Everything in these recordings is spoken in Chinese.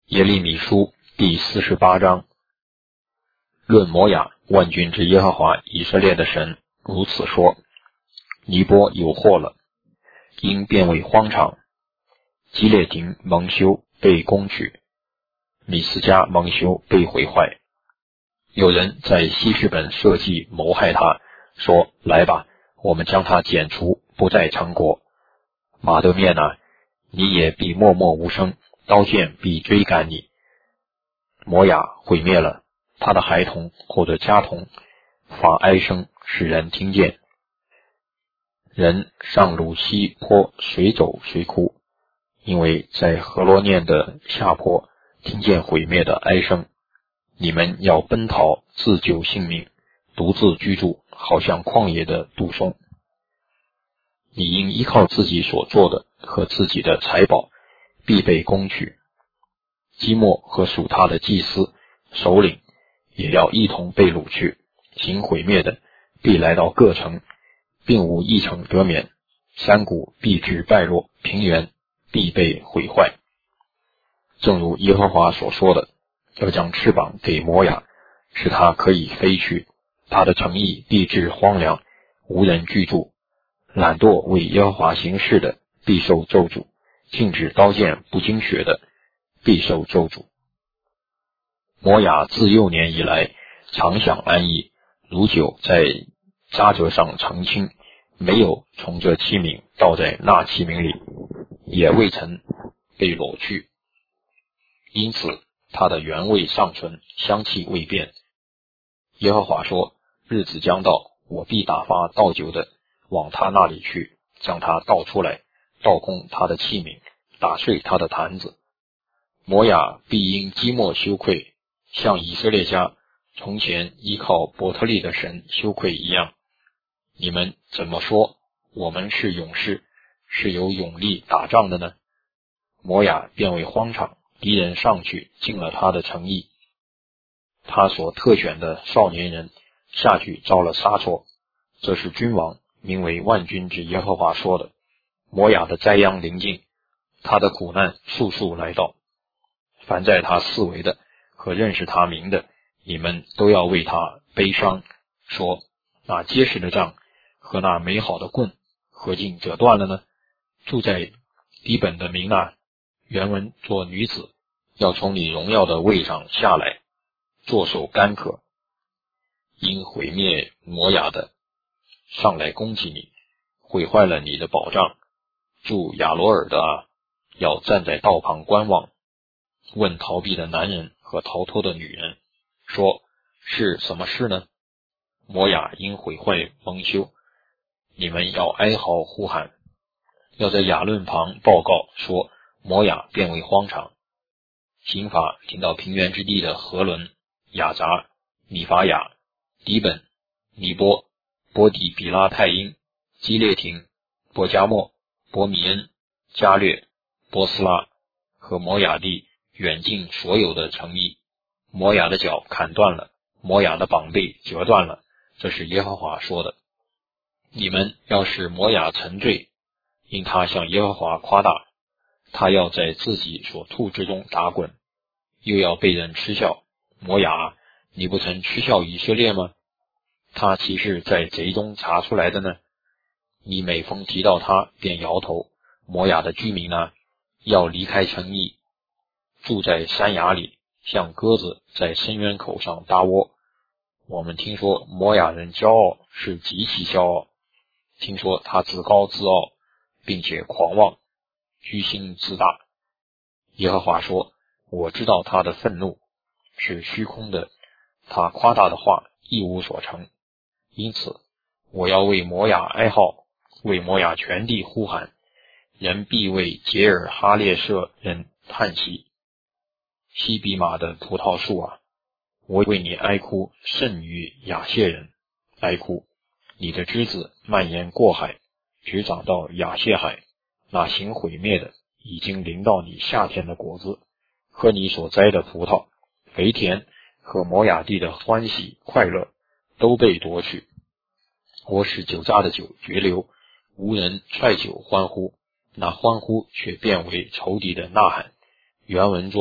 耶利米书第48章，论摩亚，万军之耶和华以色列的神如此说：尼波有祸了，因变为荒场；基列亭蒙羞被攻取，米斯加蒙羞被毁坏。有人在希实本设计谋害他，说：来吧，我们将他剪除，不再成国。马德面啊，你也必默默无声，刀剑必追赶你。摩亚毁灭了，他的孩童或者家童发哀声，使人听见。人上鲁西坡随走随哭，因为在何罗念的下坡听见毁灭的哀声。你们要奔逃，自救性命，独自居住，好像旷野的杜松。你应依靠自己所做的和自己的财宝，必被攻取。基莫和属他的祭司首领也要一同被掳去，行毁灭的必来到各城，并无一城得免。山谷必致败落，平原必被毁坏。正如耶和华所说的，要将翅膀给摩亚，使他可以飞去。他的城邑必致荒凉，无人居住。懒惰为耶和华行事的必受咒诅，禁止刀剑不经血的必受咒诅。摩亚自幼年以来常享安逸，如酒在渣滓上澄清，没有从这器皿倒在那器皿里，也未曾被裸去，因此它的原味尚存，香气未变。耶和华说：日子将到，我必打发倒酒的往他那里去，将他倒出来，倒空他的器皿，打碎他的坛子。摩亚必因基莫羞愧，像以色列家从前依靠伯特利的神羞愧一样。你们怎么说我们是勇士，是有勇力打仗的呢？摩亚变为荒场，敌人上去进了他的城邑，他所特选的少年人下去遭了杀错。这是君王名为万军之耶和华说的。摩亚的灾殃临近，他的苦难速速来到。凡在他四围的和认识他名的，你们都要为他悲伤，说：那结实的杖和那美好的棍何竟折断了呢？住在低本的民啊，原文做女子，要从你荣耀的位上下来，坐守干渴。因毁灭摩亚的上来攻击你，毁坏了你的保障。住亚罗尔的啊，要站在道旁观望，问逃避的男人和逃脱的女人，说：是什么事呢？摩亚因毁坏蒙羞，你们要哀嚎呼喊，要在亚论旁报告说：摩亚变为荒场。刑罚临到平原之地的何伦、雅杂、米法雅、底本、尼波、波底比拉太因、基列亭、伯加莫、伯米恩、加略、波斯拉和摩亚地远近所有的城邑。摩亚的脚砍断了，摩亚的膀臂折断了，这是耶和华说的。你们要使摩亚沉醉，因他向耶和华夸大，他要在自己所吐之中打滚，又要被人嗤笑。摩亚，你不曾嗤笑以色列吗？他岂是在贼中查出来的呢？你每逢提到他便摇头。摩亚的居民呢，要离开城邑，住在山崖里，像鸽子在深渊口上搭窝。我们听说摩亚人骄傲，是极其骄傲，听说他自高自傲，并且狂妄，居心自大。耶和华说：我知道他的愤怒是虚空的，他夸大的话一无所成。因此我要为摩亚哀号，为摩亚全地呼喊，人必为杰尔哈列舍人叹息。西比玛的葡萄树啊，我为你哀哭，甚于亚谢人哀哭。你的枝子蔓延过海，直长到亚谢海。那行毁灭的已经临到你夏天的果子和你所摘的葡萄，肥田和摩亚地的欢喜快乐都被夺去。我使酒榨的酒绝流，无人踹酒欢呼，那欢呼却变为仇敌的呐喊。原文作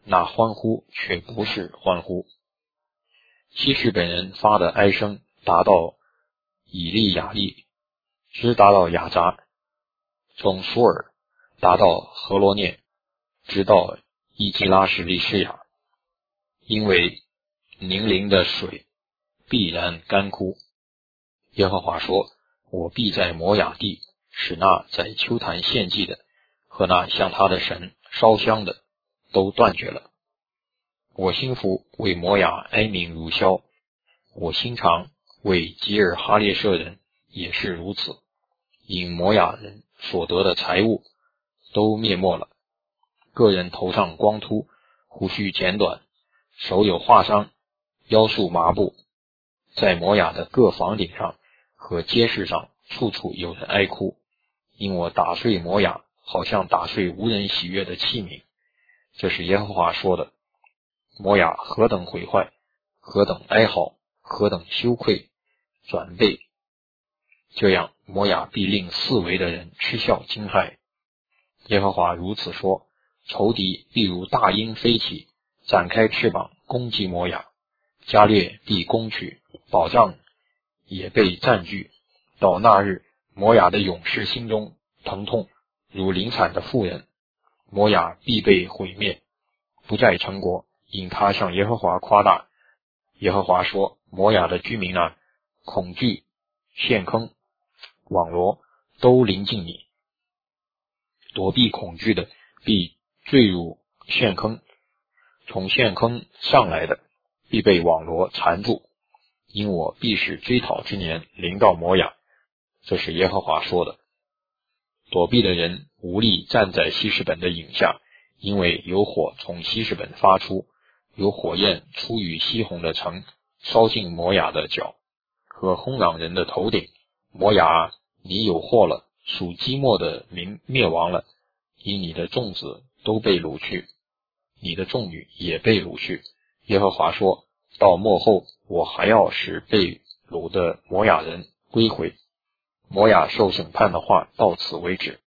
那欢呼却不是欢呼。西士本人发的哀声达到以利亚利，直达到雅扎，从苏尔达到何罗涅，直到伊基拉什利士亚，因为宁陵的水必然干枯。耶和华说，我必在摩亚地使那在丘坛献祭的和那向他的神烧香的都断绝了。我心腹为摩亚哀鸣如箫，我心肠为吉尔哈列舍人也是如此，因摩亚人所得的财物都灭没了，个人头上光秃，胡须剪短，手有划伤，腰束麻布，在摩亚的各房顶上和街市上处处有人哀哭，因我打碎摩亚，好像打碎无人喜悦的器皿。这是耶和华说的。摩亚何等毁坏，何等哀嚎，何等羞愧，转背，这样摩亚必令四围的人嗤笑惊骇。耶和华如此说，仇敌必如大鹰飞起，展开翅膀攻击摩亚，加略必攻取，保障也被占据。到那日，摩亚的勇士心中疼痛，如临产的妇人，摩亚必被毁灭，不再成国，因他向耶和华夸大。耶和华说，摩亚的居民啊，恐惧、陷坑、网罗都临近你，躲避恐惧的必坠入陷坑，从陷坑上来的必被网罗缠住，因我必使追讨之年临到摩亚。这是耶和华说的。躲避的人无力站在希实本的影下，因为有火从希实本发出，有火焰出于西红的城，烧尽摩亚的脚和轰嚷人的头顶。摩亚，你有祸了，属基莫的民灭亡了，因你的众子都被掳去，你的众女也被掳去。耶和华说，到末后，我还要使被掳的摩亚人归回。摩亚受审判的话到此为止。